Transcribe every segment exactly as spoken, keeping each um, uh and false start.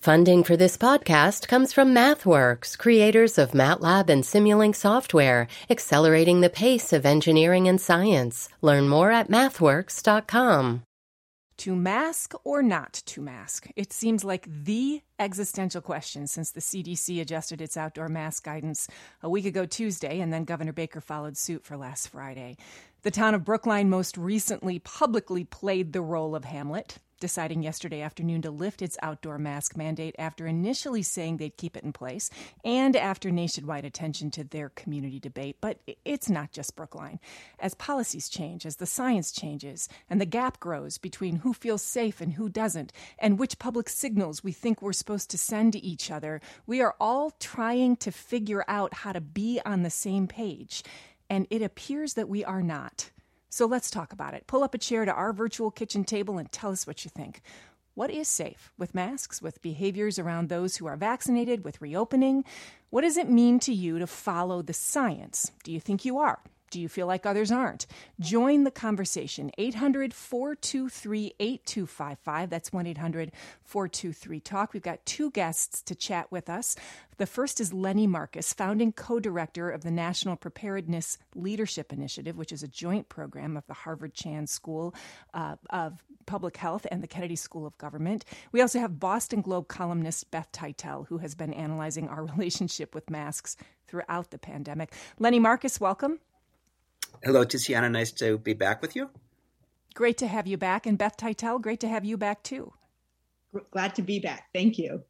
Funding for this podcast comes from MathWorks, creators of MATLAB and Simulink software, accelerating the pace of engineering and science. Learn more at mathworks dot com. To mask or not to mask? It seems like the existential question since the C D C adjusted its outdoor mask guidance a week ago Tuesday, and then Governor Baker followed suit for last Friday. The town of Brookline most recently publicly played the role of Hamlet, deciding yesterday afternoon to lift its outdoor mask mandate after initially saying they'd keep it in place and after nationwide attention to their community debate. But it's not just Brookline. As policies change, as the science changes, and the gap grows between who feels safe and who doesn't, and which public signals we think we're supposed to send to each other, we are all trying to figure out how to be on the same page. And it appears that we are not. So let's talk about it. Pull up a chair to our virtual kitchen table and tell us what you think. What is safe with masks, with behaviors around those who are vaccinated, with reopening? What does it mean to you to follow the science? Do you think you are? Do you feel like others aren't? Join the conversation. eight hundred, four two three, eight two five five. That's one eight hundred, four two three, talk. We've got two guests to chat with us. The first is Lenny Marcus, founding co-director of the National Preparedness Leadership Initiative, which is a joint program of the Harvard Chan School uh, of Public Health and the Kennedy School of Government. We also have Boston Globe columnist Beth Titel, who has been analyzing our relationship with masks throughout the pandemic. Lenny Marcus, welcome. Hello, Tiziana. Nice to be back with you. Great to have you back. And Beth Titel, great to have you back too. Glad to be back. Thank you.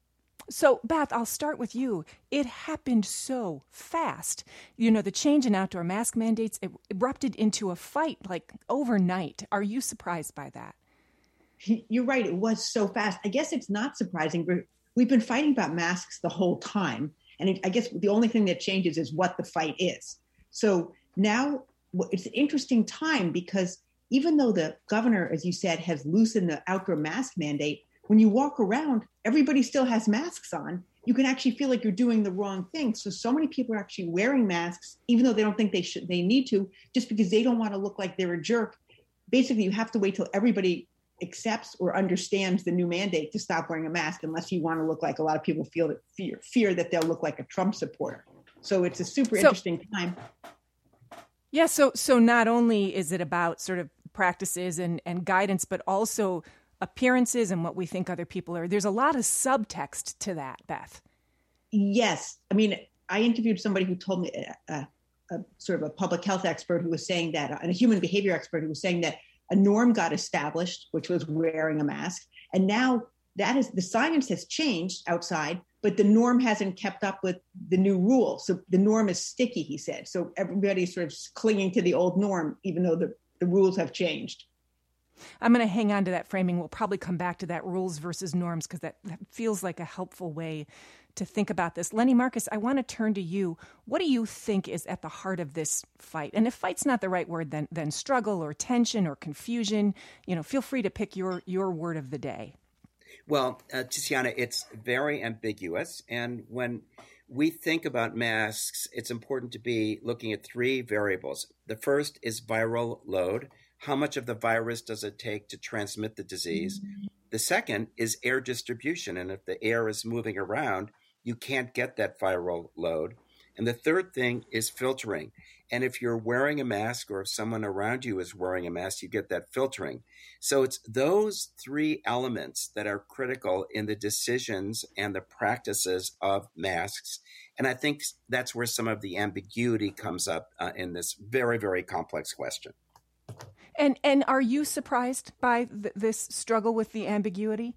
So, Beth, I'll start with you. It happened so fast. You know, the change in outdoor mask mandates it erupted into a fight like overnight. Are you surprised by that? You're right. It was so fast. I guess it's not surprising. We've been fighting about masks the whole time. And it, I guess the only thing that changes is what the fight is. So now it's an interesting time because even though the governor, as you said, has loosened the outdoor mask mandate, when you walk around, everybody still has masks on. You can actually feel like you're doing the wrong thing. So, so many people are actually wearing masks, even though they don't think they should, they need to, just because they don't want to look like they're a jerk. Basically, you have to wait till everybody accepts or understands the new mandate to stop wearing a mask, unless you want to look like a lot of people feel that fear, fear that they'll look like a Trump supporter. So it's a super so, interesting time. Yeah, so so not only is it about sort of practices and, and guidance, but also appearances and what we think other people are. There's a lot of subtext to that, Beth. Yes. I mean, I interviewed somebody who told me, uh, a sort of a public health expert who was saying that, and a human behavior expert who was saying that a norm got established, which was wearing a mask. And now that is, the science has changed outside, but the norm hasn't kept up with the new rule. So the norm is sticky, he said. So everybody's sort of clinging to the old norm, even though the, the rules have changed. I'm going to hang on to that framing. We'll probably come back to that rules versus norms because that, that feels like a helpful way to think about this. Lenny Marcus, I want to turn to you. What do you think is at the heart of this fight? And if fight's not the right word, then then struggle or tension or confusion. You know, feel free to pick your your word of the day. Well, uh, Tiziana, it's very ambiguous. And when we think about masks, it's important to be looking at three variables. The first is viral load. How much of the virus does it take to transmit the disease? Mm-hmm. The second is air distribution. And if the air is moving around, you can't get that viral load. And the third thing is filtering. And if you're wearing a mask or if someone around you is wearing a mask, you get that filtering. So it's those three elements that are critical in the decisions and the practices of masks. And I think that's where some of the ambiguity comes up uh, in this very, very complex question. And and are you surprised by th- this struggle with the ambiguity?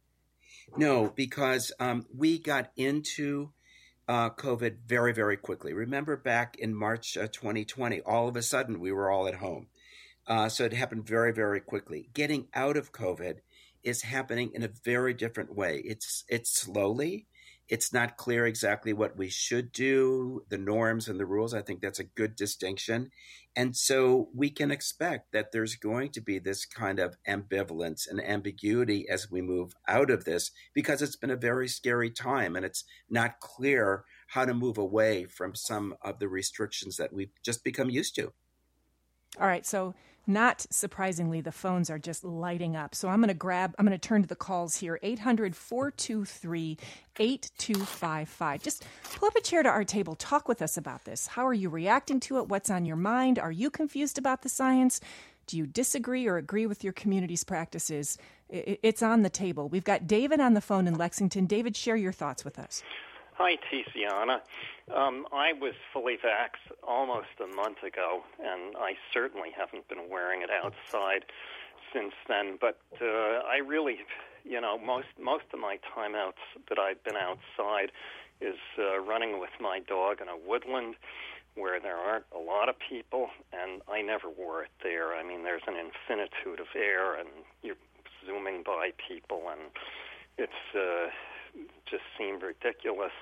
No, because um, we got into Uh, COVID very, very quickly. Remember back in March uh, twenty twenty, all of a sudden we were all at home. Uh, so it happened very, very quickly. Getting out of COVID is happening in a very different way. It's it's slowly. It's not clear exactly what we should do, the norms and the rules. I think that's a good distinction. And so we can expect that there's going to be this kind of ambivalence and ambiguity as we move out of this, because it's been a very scary time and it's not clear how to move away from some of the restrictions that we've just become used to. All right. So Not surprisingly, the phones are just lighting up. So I'm going to grab, I'm going to turn to the calls here. eight hundred, four two three, eight two five five. Just pull up a chair to our table. Talk with us about this. How are you reacting to it? What's on your mind? Are you confused about the science? Do you disagree or agree with your community's practices? It's on the table. We've got David on the phone in Lexington. David, share your thoughts with us. Hi, Tiziana. Um, I was fully vaxxed almost a month ago, and I certainly haven't been wearing it outside since then. But uh, I really, you know, most most of my time outs that I've been outside is uh, running with my dog in a woodland where there aren't a lot of people, and I never wore it there. I mean, there's an infinitude of air, and you're zooming by people, and it's uh, just seemed ridiculous.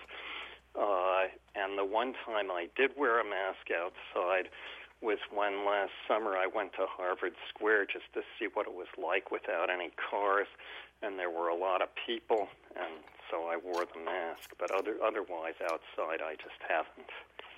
Uh, and the one time I did wear a mask outside was when last summer I went to Harvard Square just to see what it was like without any cars, and there were a lot of people, and so I wore the mask. But other, otherwise outside I just haven't.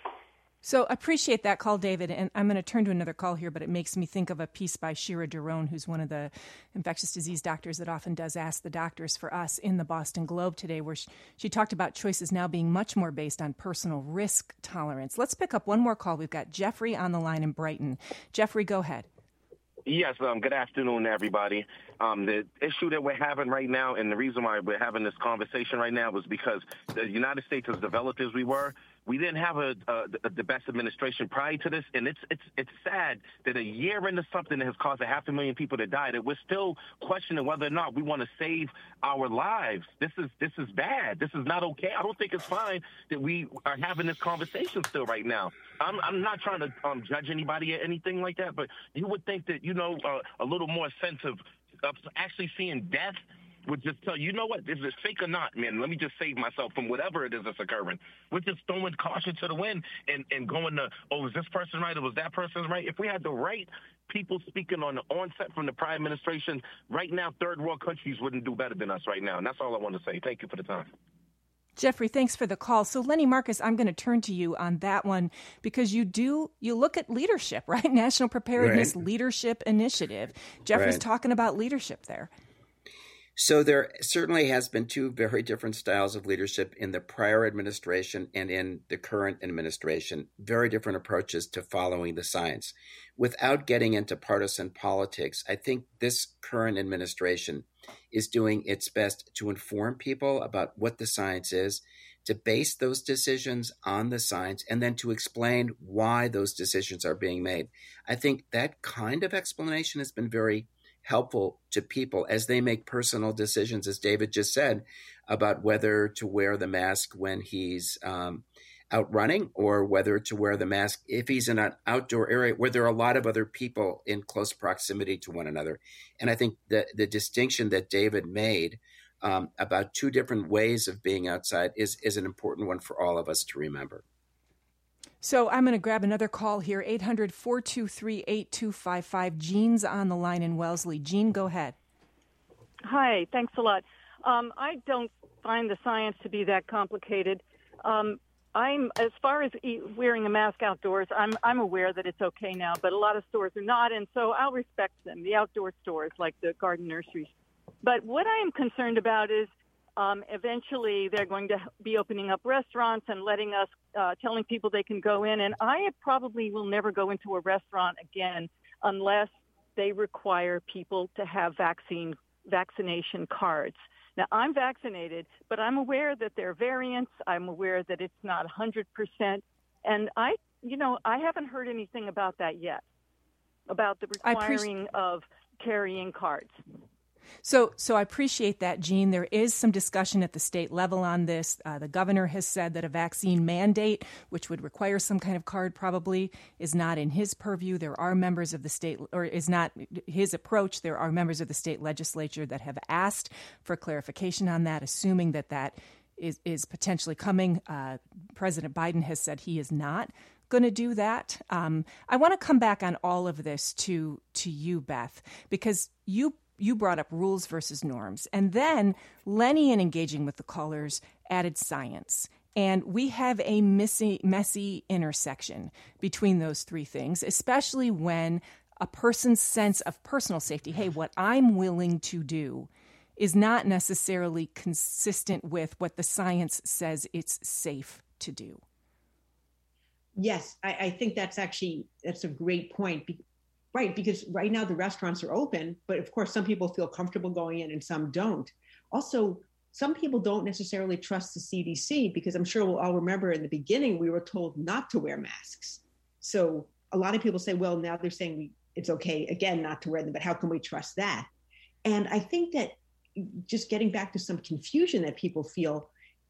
So appreciate that call, David. And I'm going to turn to another call here, but it makes me think of a piece by Shira Daron, who's one of the infectious disease doctors that often does Ask the Doctors for us in the Boston Globe today, where she, she talked about choices now being much more based on personal risk tolerance. Let's pick up one more call. We've got Jeffrey on the line in Brighton. Jeffrey, go ahead. Yes, um, good afternoon, everybody. Um, the issue that we're having right now, and the reason why we're having this conversation right now, was because the United States, as developed as we were, we didn't have a, a, the best administration prior to this, and it's it's it's sad that a year into something that has caused a half a million people to die, that we're still questioning whether or not we want to save our lives. This is this is bad. This is not okay. I don't think it's fine that we are having this conversation still right now. I'm I'm not trying to um, judge anybody or anything like that, but you would think that, you know, uh, a little more sense of, of actually seeing death would just tell you, you know what, is it fake or not, man? Let me just save myself from whatever it is that's occurring. We're just throwing caution to the wind and, and going to, oh, is this person right or was that person right? If we had the right people speaking on the onset from the prior administration, right now, third world countries wouldn't do better than us right now. And that's all I want to say. Thank you for the time. Jeffrey, thanks for the call. So, Lenny Marcus, I'm going to turn to you on that one because you do, you look at leadership, right? National Preparedness right. Leadership Initiative. Jeffrey's right. talking about leadership there. So there certainly has been two very different styles of leadership in the prior administration and in the current administration, very different approaches to following the science. Without getting into partisan politics, I think this current administration is doing its best to inform people about what the science is, to base those decisions on the science, and then to explain why those decisions are being made. I think that kind of explanation has been very helpful to people as they make personal decisions, as David just said, about whether to wear the mask when he's um, out running or whether to wear the mask if he's in an outdoor area where there are a lot of other people in close proximity to one another. And I think the, the distinction that David made um, about two different ways of being outside is, is an important one for all of us to remember. So I'm going to grab another call here, eight hundred, four two three, eight two five five. Jean's on the line in Wellesley. Jean, go ahead. Hi, thanks a lot. Um, I don't find the science to be that complicated. Um, I'm, as far as e- wearing a mask outdoors, I'm, I'm aware that it's okay now, but a lot of stores are not, and so I'll respect them, the outdoor stores like the garden nurseries. But what I am concerned about is Um, eventually, they're going to be opening up restaurants and letting us, uh, telling people they can go in. And I probably will never go into a restaurant again unless they require people to have vaccine vaccination cards. Now, I'm vaccinated, but I'm aware that there are variants. I'm aware that it's not one hundred percent. And I, you know, I haven't heard anything about that yet, about the requiring pre- of carrying cards. So so I appreciate that, Jean. There is some discussion at the state level on this. Uh, the governor has said that a vaccine mandate, which would require some kind of card probably, is not in his purview. There are members of the state, or is not his approach. There are members of the state legislature that have asked for clarification on that, assuming that that is, is potentially coming. Uh, President Biden has said he is not going to do that. Um, I want to come back on all of this to to you, Beth, because you You brought up rules versus norms. And then Lenny, in engaging with the callers, added science. And we have a messy, messy intersection between those three things, especially when a person's sense of personal safety. Hey, what I'm willing to do is not necessarily consistent with what the science says it's safe to do. Yes, I, I think that's actually, that's a great point. Be, right, because right now the restaurants are open, but of course some people feel comfortable going in and some don't. Also, some people don't necessarily trust the C D C because I'm sure we'll all remember in the beginning we were told not to wear masks. So a lot of people say, well, now they're saying we, it's okay, again, not to wear them, but how can we trust that? And I think that just getting back to some confusion that people feel,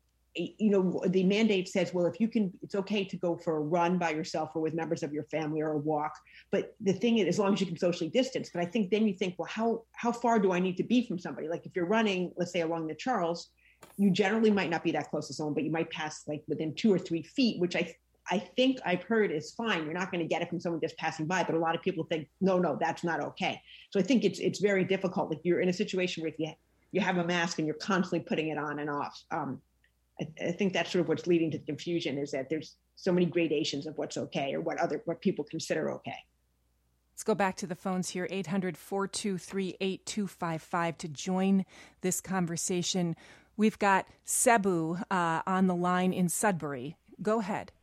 you know, the mandate says, well, if you can, it's okay to go for a run by yourself or with members of your family or a walk. But the thing is, as long as you can socially distance. But I think then you think, well, how how far do I need to be from somebody? Like if you're running, let's say along the Charles, you generally might not be that close to someone, but you might pass like within two or three feet, which I I think I've heard is fine. You're not going to get it from someone just passing by. But a lot of people think, no, no, that's not okay. So I think it's it's very difficult. Like you're in a situation where if you you have a mask and you're constantly putting it on and off. Um, I, I think that's sort of what's leading to the confusion is that there's so many gradations of what's okay or what other what people consider okay. Let's go back to the phones here, eight hundred, four two three, eight two five five to join this conversation. We've got Sebu uh, on the line in Sudbury. Go ahead.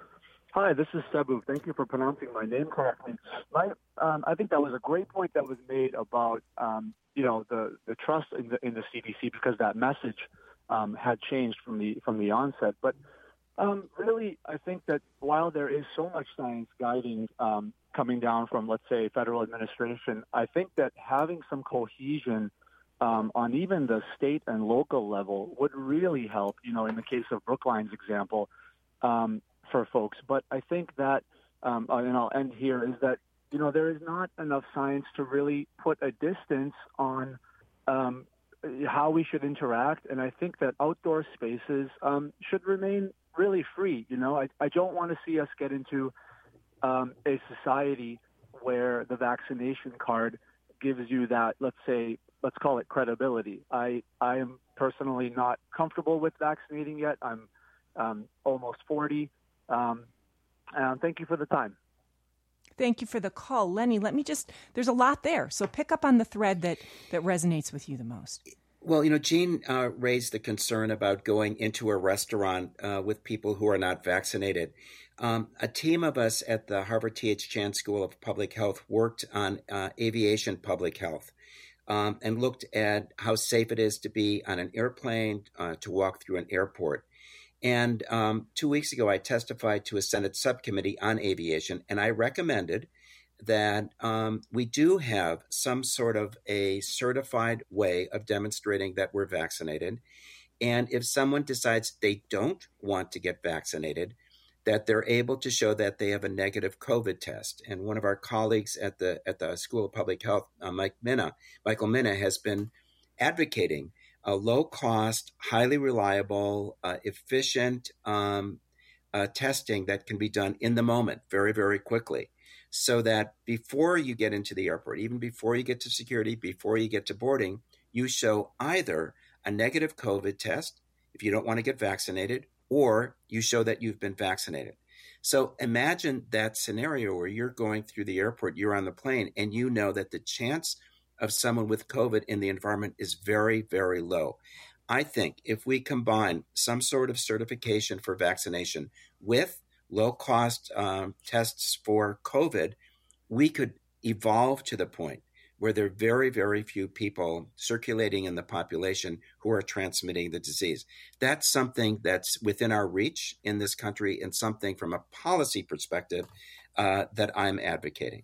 Hi, this is Sebu. Thank you for pronouncing my name correctly. My, um, I think that was a great point that was made about um, you know the, the trust in the in the C D C because that message um, had changed from the from the onset. But um, really, I think that while there is so much science guiding um, coming down from, let's say, federal administration, I think that having some cohesion um, on even the state and local level would really help. You know, in the case of Brookline's example. Um, for folks. But I think that, um, and I'll end here, is that, you know, there is not enough science to really put a distance on um, how we should interact. And I think that outdoor spaces um, should remain really free. You know, I, I don't want to see us get into um, a society where the vaccination card gives you that, let's say, let's call it credibility. I, I am personally not comfortable with vaccinating yet. I'm um, almost forty. Um, and thank you for the time. Thank you for the call. Lenny, let me just, there's a lot there. So pick up on the thread that, that resonates with you the most. Well, you know, Jean uh, raised the concern about going into a restaurant uh, with people who are not vaccinated. Um, a team of us at the Harvard T H Chan School of Public Health worked on uh, aviation public health um, and looked at how safe it is to be on an airplane, uh, to walk through an airport. And um, two weeks ago, I testified to a Senate subcommittee on aviation, and I recommended that um, we do have some sort of a certified way of demonstrating that we're vaccinated. And if someone decides they don't want to get vaccinated, that they're able to show that they have a negative COVID test. And one of our colleagues at the at the School of Public Health, uh, Mike Minna, Michael Minna, has been advocating a low-cost, highly reliable, uh, efficient um, uh, testing that can be done in the moment very, very quickly so that before you get into the airport, even before you get to security, before you get to boarding, you show either a negative COVID test if you don't want to get vaccinated, or you show that you've been vaccinated. So imagine that scenario where you're going through the airport, you're on the plane, and you know that the chance of someone with COVID in the environment is very, very low. I think if we combine some sort of certification for vaccination with low-cost um, tests for COVID, we could evolve to the point where there are very, very few people circulating in the population who are transmitting the disease. That's something that's within our reach in this country and something from a policy perspective uh, that I'm advocating.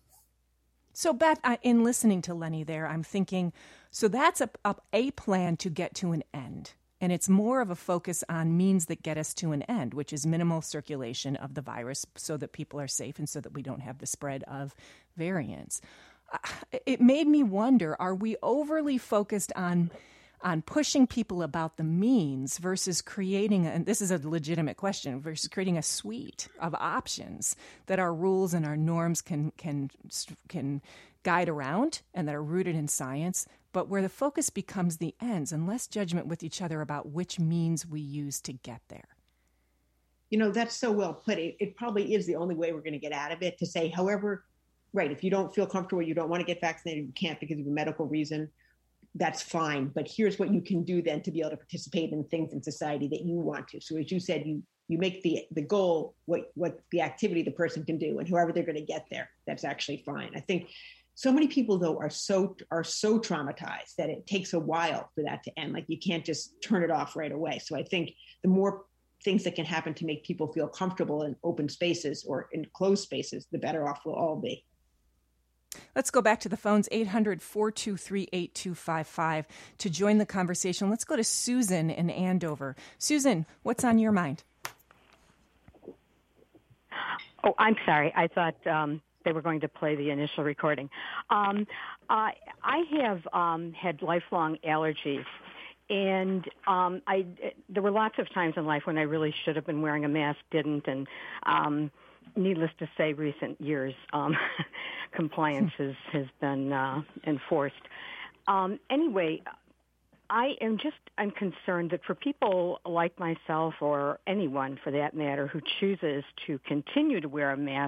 So, Beth, I, in listening to Lenny there, I'm thinking, so that's a, a, a plan to get to an end. And it's more of a focus on means that get us to an end, which is minimal circulation of the virus so that people are safe and so that we don't have the spread of variants. Uh, it made me wonder, are we overly focused on on pushing people about the means versus creating, a, and this is a legitimate question, versus creating a suite of options that our rules and our norms can can can guide around and that are rooted in science, but where the focus becomes the ends and less judgment with each other about which means we use to get there. You know, that's so well put. It, it probably is the only way we're going to get out of it, to say, however right, if you don't feel comfortable, you don't want to get vaccinated, you can't because of a medical reason, that's fine. But here's what you can do then to be able to participate in things in society that you want to. So as you said, you you make the the goal what what the activity the person can do, and however they're going to get there, that's actually fine. I think so many people though are so are so traumatized that it takes a while for that to end. Like you can't just turn it off right away. So I think the more things that can happen to make people feel comfortable in open spaces or in closed spaces, the better off we'll all be. Let's go back to the phones, eight hundred, four two three, eight two five five to join the conversation. Let's go to Susan in Andover. Susan, what's on your mind? Oh, I'm sorry. I thought um, they were going to play the initial recording. Um, uh, I have um, had lifelong allergies. And um, I, there were lots of times in life when I really should have been wearing a mask, didn't, and um, needless to say, recent years, um, compliance has, has been uh, enforced. Um, anyway, I am just, I'm concerned that for people like myself or anyone for that matter who chooses to continue to wear a mask,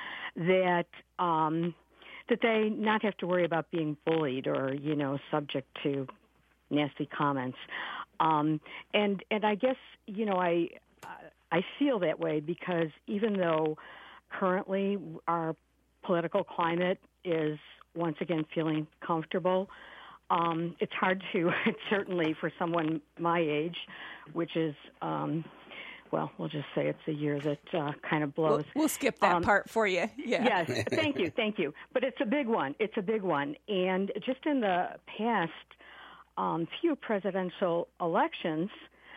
that um, that they not have to worry about being bullied or, you know, subject to nasty comments. Um, and and I guess, you know, I uh, I feel that way because even though currently our political climate is once again feeling comfortable, um, it's hard to, certainly for someone my age, which is, um, well, we'll just say it's a year that uh, kind of blows. We'll, we'll skip that um, part for you. Yeah. Yes, thank you, thank you. But it's a big one. It's a big one. And just in the past um, few presidential elections,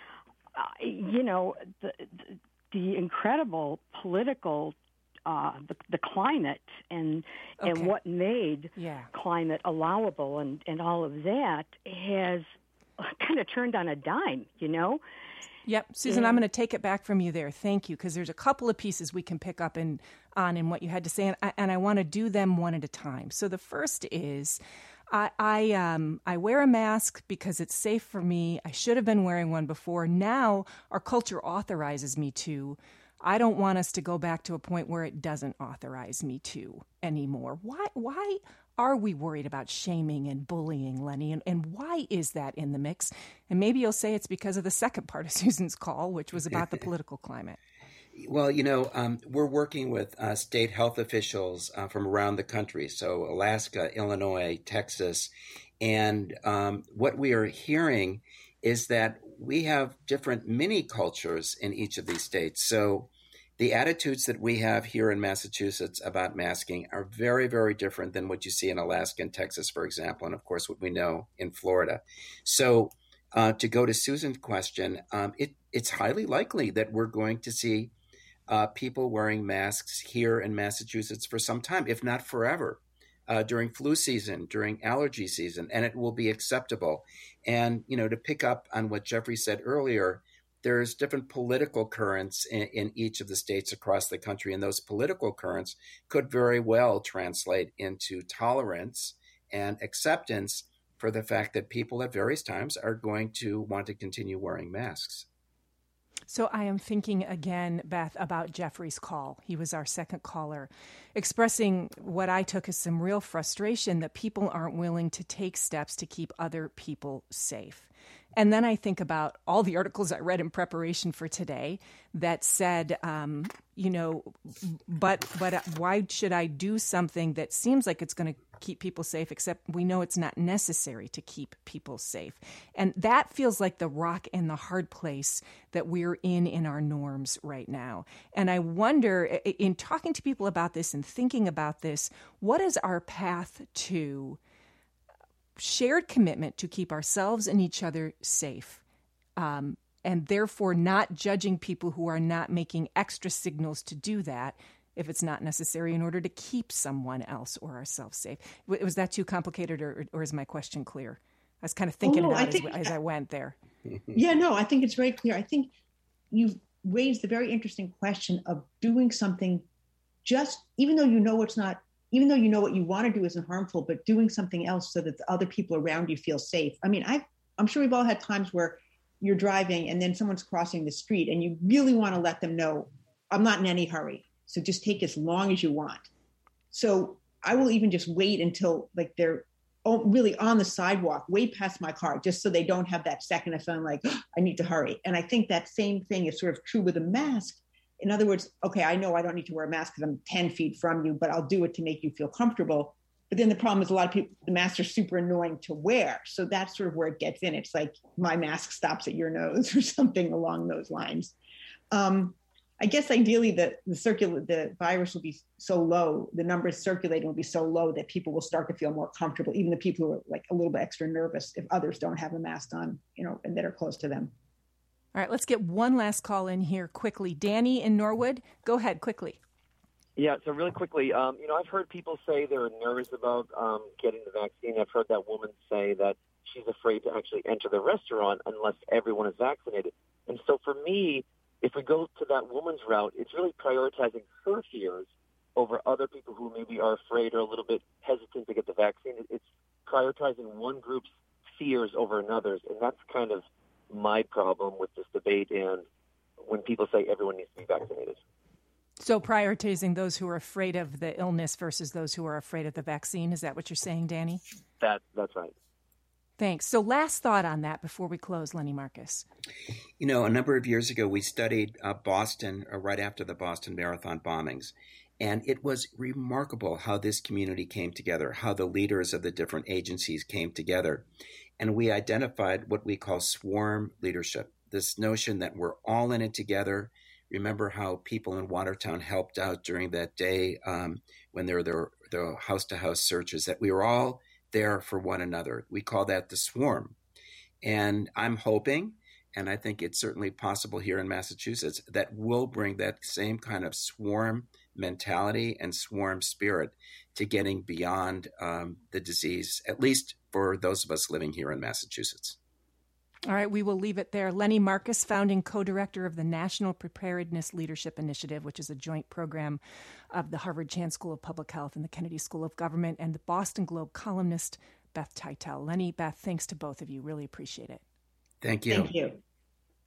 uh, you know, the, the incredible political Uh, the, the climate and okay. and what made yeah. climate allowable and, and all of that has kind of turned on a dime, you know? Yep. Susan, and, I'm going to take it back from you there. Thank you, because there's a couple of pieces we can pick up in, on in what you had to say, and I, and I want to do them one at a time. So the first is I, I, um, I wear a mask because it's safe for me. I should have been wearing one before. Now our culture authorizes me to. I don't want us to go back to a point where it doesn't authorize me to anymore. Why why are we worried about shaming and bullying, Lenny? And, and why is that in the mix? And maybe you'll say it's because of the second part of Susan's call, which was about the political climate. Well, you know, um, we're working with uh, state health officials uh, from around the country, so Alaska, Illinois, Texas. And um, what we are hearing is that we have different mini cultures in each of these states. So the attitudes that we have here in Massachusetts about masking are very, very different than what you see in Alaska and Texas, for example, and of course what we know in Florida. So uh, to go to Susan's question, um, it, it's highly likely that we're going to see uh, people wearing masks here in Massachusetts for some time, if not forever. Uh, during flu season, during allergy season, and it will be acceptable. And, you know, to pick up on what Jeffrey said earlier, there's different political currents in, in each of the states across the country, and those political currents could very well translate into tolerance and acceptance for the fact that people at various times are going to want to continue wearing masks. So I am thinking again, Beth, about Jeffrey's call. He was our second caller, expressing what I took as some real frustration that people aren't willing to take steps to keep other people safe. And then I think about all the articles I read in preparation for today that said, um, you know, but but why should I do something that seems like it's going to keep people safe, except we know it's not necessary to keep people safe. And that feels like the rock and the hard place that we're in in our norms right now. And I wonder, in talking to people about this and thinking about this, what is our path to shared commitment to keep ourselves and each other safe, um, and therefore not judging people who are not making extra signals to do that if it's not necessary in order to keep someone else or ourselves safe. Was that too complicated, or, or is my question clear? I was kind of thinking oh, no, it out I think, as, as I went there. Yeah, no, I think it's very clear. I think you've raised the very interesting question of doing something just, even though you know it's not, even though you know what you want to do isn't harmful, but doing something else so that the other people around you feel safe. I mean, I, I'm sure we've all had times where you're driving and then someone's crossing the street and you really want to let them know, I'm not in any hurry. So just take as long as you want. So I will even just wait until like they're really on the sidewalk, way past my car, just so they don't have that second of feeling like, oh, I need to hurry. And I think that same thing is sort of true with a mask. In other words, okay, I know I don't need to wear a mask because I'm ten feet from you, but I'll do it to make you feel comfortable. But then the problem is a lot of people, the masks are super annoying to wear. So that's sort of where it gets in. It's like my mask stops at your nose or something along those lines. Um, I guess ideally the, the circul- the virus will be so low, the numbers circulating will be so low that people will start to feel more comfortable, even the people who are like a little bit extra nervous if others don't have a mask on, you know, and that are close to them. All right, let's get one last call in here quickly. Danny in Norwood, go ahead quickly. Yeah, so really quickly, um, you know, I've heard people say they're nervous about um, getting the vaccine. I've heard that woman say that she's afraid to actually enter the restaurant unless everyone is vaccinated. And so for me, if we go to that woman's route, it's really prioritizing her fears over other people who maybe are afraid or a little bit hesitant to get the vaccine. It's prioritizing one group's fears over another's, and that's kind of my problem with this debate and when people say everyone needs to be vaccinated. So prioritizing those who are afraid of the illness versus those who are afraid of the vaccine, is that what you're saying, Danny? That, that's right. Thanks. So last thought on that before we close, Lenny Marcus. You know, a number of years ago, we studied uh, Boston uh, right after the Boston Marathon bombings. And it was remarkable how this community came together, how the leaders of the different agencies came together. And we identified what we call swarm leadership, this notion that we're all in it together. Remember how people in Watertown helped out during that day um, when there were the house-to-house searches, that we were all there for one another. We call that the swarm. And I'm hoping, and I think it's certainly possible here in Massachusetts, that we'll bring that same kind of swarm mentality and swarm spirit to getting beyond um, the disease, at least for those of us living here in Massachusetts. All right, we will leave it there. Lenny Marcus, founding co-director of the National Preparedness Leadership Initiative, which is a joint program of the Harvard Chan School of Public Health and the Kennedy School of Government, and the Boston Globe columnist, Beth Titel. Lenny, Beth, thanks to both of you. Really appreciate it. Thank you. Thank you.